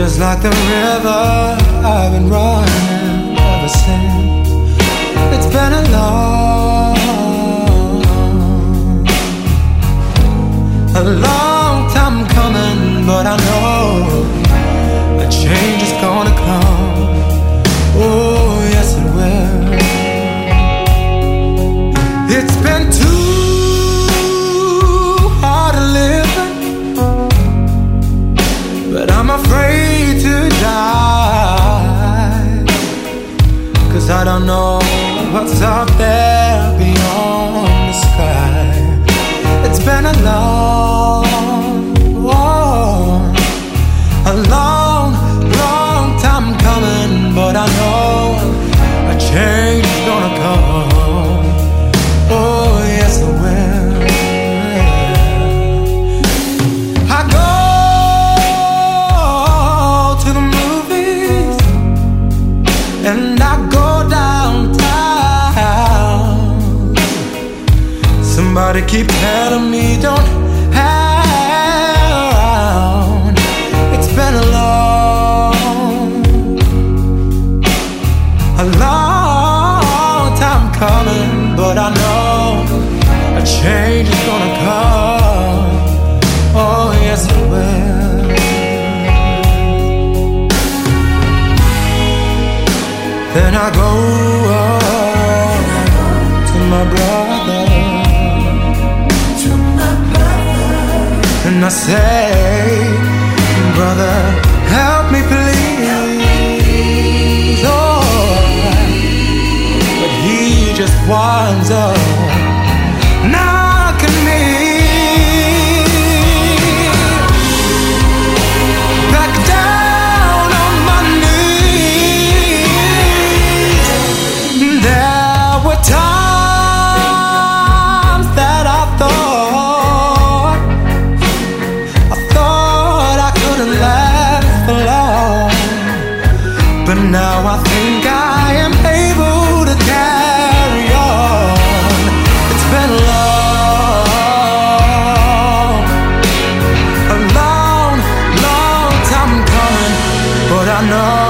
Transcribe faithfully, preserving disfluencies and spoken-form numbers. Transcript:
Just like the river, I've been running ever since. It's been a long, a long time coming, but I know a change is gonna come. Oh, yes it will. It's been too hard to live, but I'm afraid to die, 'cause I don't know what's out there beyond the sky. It's been a long, long, a long, long time coming, but I know a change is gonna come. Oh, yes it will. I go and I go downtown. Somebody keep telling me don't hang around. It's been a long, a long time coming, but I know a change is gonna come. Oh, yes it will. Then I go up to my brother, to my brother, and I say, brother, help me please. Oh, but he just winds up knocking me back down on my knees. There were times that I thought, I thought I couldn't last for long, but now I think I am able to carry on. It's been a long, a long, long time coming, but I know